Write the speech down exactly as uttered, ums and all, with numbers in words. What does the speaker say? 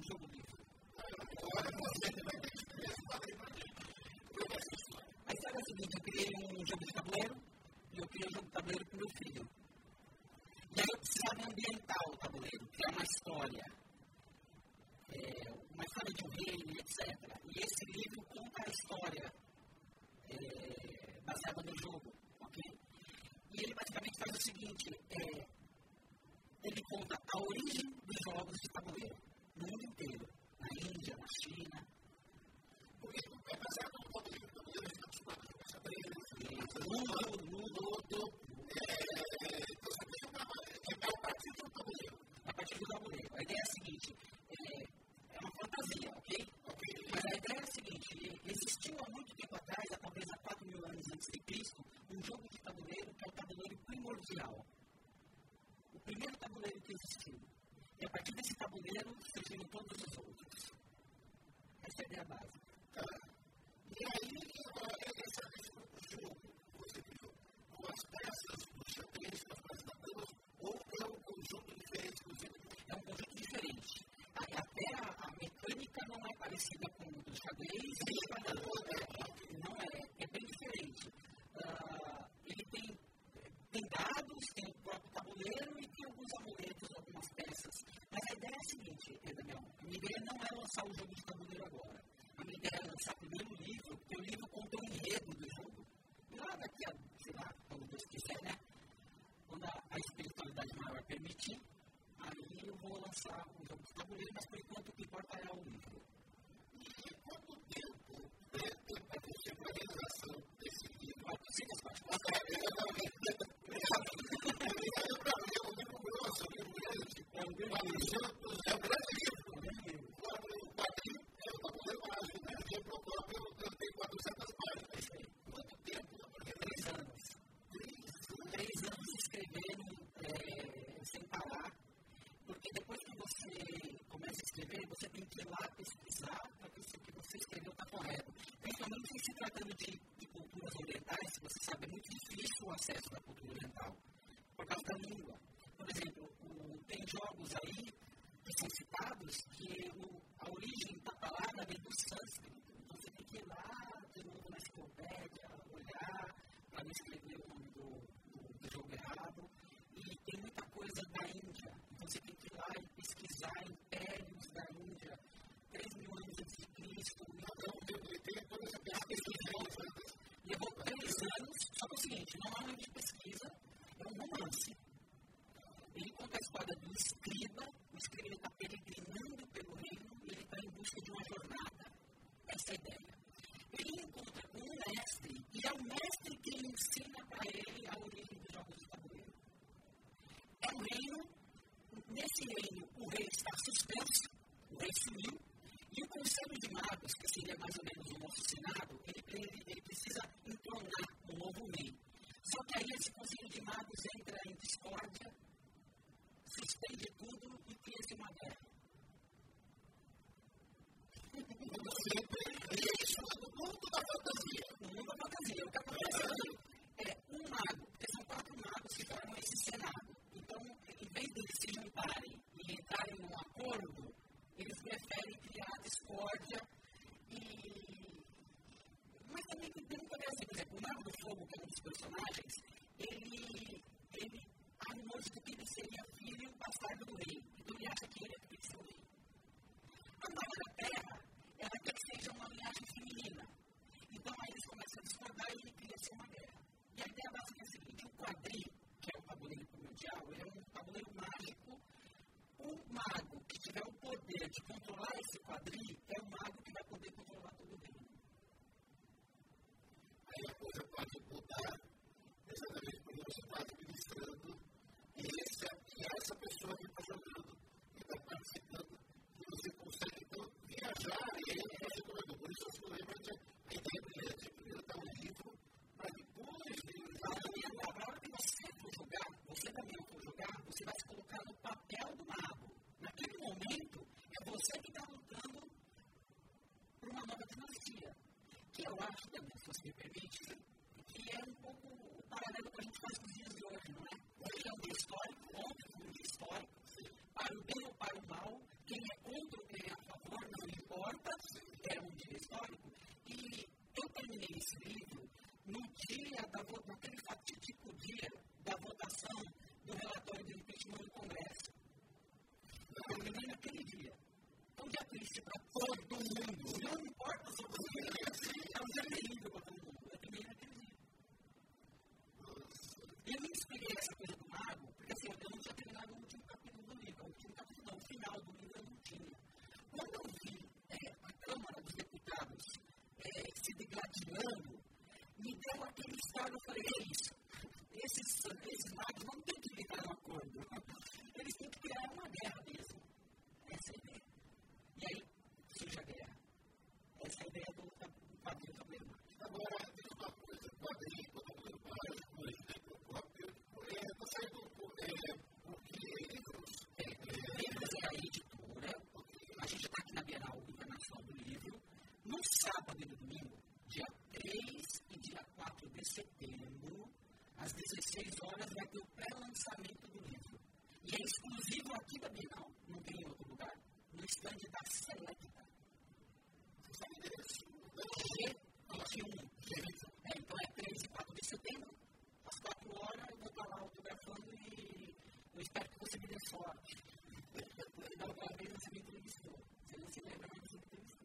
o jogo livre. Agora você vai ter experiência para ir para dentro. A história é a seguinte, eu criei um jogo de tabuleiro e eu criei um jogo de tabuleiro para o meu filho. E aí eu precisava ambientar o tabuleiro, criar uma história, é, uma história de um reino, etcétera. E esse livro conta a história é, baseada no jogo, ok? E ele basicamente faz o seguinte, é, ele conta a origem dos jogos de tabuleiro no mundo inteiro, na Índia, na China. Porque é baseado no tabuleiro, o tabuleiro está acostumado a jogar xadrez, Ludo, ludo, então você tem uma é a partir do tabuleiro. A partir do tabuleiro. A ideia é a seguinte, é, é uma fantasia, ok? Ok. Mas a ideia é a seguinte, existiu há muito tempo atrás, há talvez há quatro mil anos antes de Cristo, um jogo de tabuleiro que é o tabuleiro primordial. O primeiro tabuleiro que existiu. E a partir desse tabuleiro surgiram todos os outros. Essa é a ideia básica. Tá. E aí, esse jogo que você criou, com as peças do xadrez, com as peças da dama, ou é um conjunto diferente do jogo? É um conjunto diferente. Até a, a mecânica não é parecida com o do xadrez, não é, é bem diferente. Uh, ele tem, tem dados, tem o próprio tabuleiro e tem alguns amuletos, algumas peças. Mas a ideia é a seguinte, Daniel, a minha ideia não é lançar o jogo de tabuleiro agora. A minha ideia é lançar primeiro o livro, porque o livro conta o enredo do jogo. E lá daqui a, sei lá, quando Deus quiser, né? Quando a, a espiritualidade maior permitir, aí eu vou lançar o jogo de tabuleiro, mas por enquanto o que importa é o livro. E quanto tempo tem para você para a realização desse livro? Vai ser as partes. É um grande livro. É um grande livro. O quadrinho é o tabuleiro mágico, né? O livro próprio tem quatrocentas páginas. Quanto tempo? Três anos. Três anos escrevendo é, sem parar. Porque depois que você começa a escrever, você tem que ir lá pesquisar para ver se o que você escreveu está correto. Principalmente se tratando de, de culturas orientais, você sabe, é muito difícil o acesso da cultura oriental por causa da língua. Por exemplo, o, tem jogos aí que são citados que o, a origem da palavra vem do sânscrito. Então você tem que ir lá, de novo na enciclopédia, olhar para não escrever o nome do, do, do jogo errado. E tem muita coisa da Índia. Então você tem que ir lá e pesquisar impérios da Índia, três mil anos antes de Cristo. Então, tem toda essa pesquisa. Levou três anos, só que é o seguinte, não é um livro de pesquisa, é um romance. Ele conta a história do escriba, o escriba está peregrinando pelo reino e ele está em busca de uma jornada. Essa é a ideia. Ele encontra com um mestre e é o mestre que ensina para ele a origem dos jogos de tabuleiro. É um reino, nesse reino o rei está suspenso, o rei sumiu, e o conselho de magos, que seria mais ou menos o nosso senado, ele, ele, ele precisa entronar um novo rei. Só que aí esse conselho de magos entra em discórdia, suspende tudo e cria-se uma guerra. E isso é no mundo da fantasia. No mundo da fantasia. O que acontece é um mago, porque são quatro magos que formam esse senado. Então, em vez de eles se juntarem e entrarem num acordo, eles preferem criar discórdia e... Mas também tem muita coisa, por exemplo, o Mago do Fogo, que é um dos personagens, ele, ele há rumores de que ele seria filho bastardo do rei. Então ele acha que ele é que tem que ser o rei. A Maga da Terra, ela quer que seja uma linhagem feminina. Então aí eles começam a discordar e ele cria-se uma guerra. E a ideia básica é a seguinte, o quadril, que é o tabuleiro primordial, ele é um tabuleiro mágico. O mago que tiver o poder de controlar esse quadril é o mago que vai poder controlar todo o reino. Aí a coisa pode mudar exatamente porque você está administrando e, esse, e essa pessoa que está jogando, que está participando, e você consegue então viajar e ele está jogando. Por isso eu estou lembrando a ideia brilhante. Primeiro dá um livro, para depois vir a hora que você for jogar, você também for jogar, você vai se colocar no papel do mago. Naquele momento, é você que está lutando por uma nova dinastia. Que eu acho também, se você me permite, que é um pouco o paralelo que a gente faz nos dias de eu falei, é isso. Esses, esses lados não têm que virar um acordo. Eles têm que criar uma guerra mesmo. Essa é a ideia. E aí, surge a guerra. Essa é a ideia do quadrinho Tabuleiro Mágico. Agora, diz uma coisa, o quadrinho, o Tabuleiro Mágico, por exemplo, o próprio, está saindo porque livros. Livros é a editora. A gente está aqui na Bienal Internacional do Livro. No sábado e no domingo, dia três e dia quatro de setembro, às dezesseis horas, vai ter o pré-lançamento do livro. E é exclusivo aqui da Bienal, não tem em outro lugar, no stand da Selecta. Você sabe endereço? G vinte e um. É, então é três e quatro de setembro, às quatro horas, eu vou estar lá autografando e eu espero que você me dê sorte. Da outra vez você me entrevistou. Você não se lembra, mas você me entrevistou.